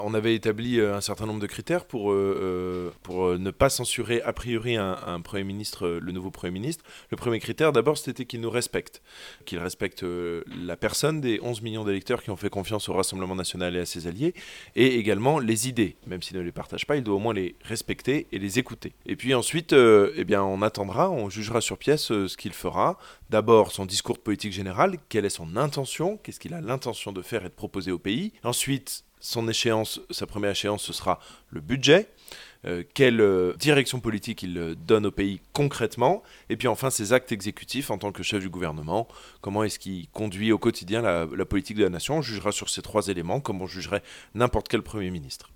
On avait établi un certain nombre de critères pour ne pas censurer a priori un Premier ministre, le nouveau Premier ministre. Le premier critère, d'abord, c'était qu'il nous respecte. Qu'il respecte la personne des 11 millions d'électeurs qui ont fait confiance au Rassemblement national et à ses alliés, et également les idées. Même s'il ne les partage pas, il doit au moins les respecter et les écouter. Et puis ensuite, on attendra, on jugera sur pièce ce qu'il fera. D'abord, son discours de politique générale, quelle est son intention, qu'est-ce qu'il a l'intention de faire et de proposer au pays. Ensuite, sa première échéance, ce sera le budget. Quelle direction politique il donne au pays concrètement, et puis enfin ses actes exécutifs en tant que chef du gouvernement, comment est-ce qu'il conduit au quotidien la politique de la nation. On jugera sur ces trois éléments comme on jugerait n'importe quel Premier ministre.